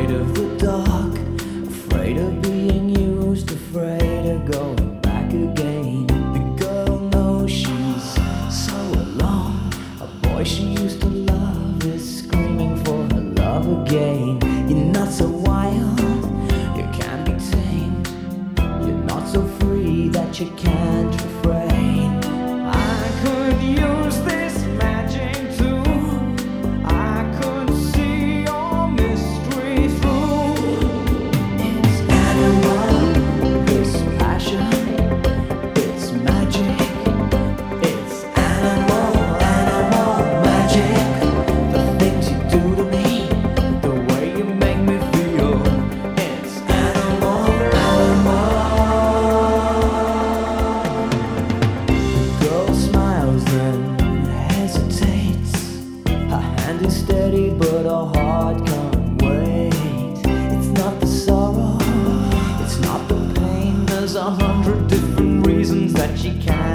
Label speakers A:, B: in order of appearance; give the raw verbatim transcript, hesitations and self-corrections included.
A: Afraid of the dark, afraid of being used, afraid of going back again. The girl knows she's so alone. A boy she used to love is screaming for her love again. You're not so wild, you can't be tamed. You're not so free that you can't refrain. I could use this magic too. I could see your mystery through. It's animal, it's passion, it's magic. It's animal, animal magic. The things you do to me, the way you make me feel. It's animal, animal. Girl smiles then hesitates. Her hand is steady but her heart can't wait. It's not the sorrow, it's not the pain. There's a hundred different reasons that she can't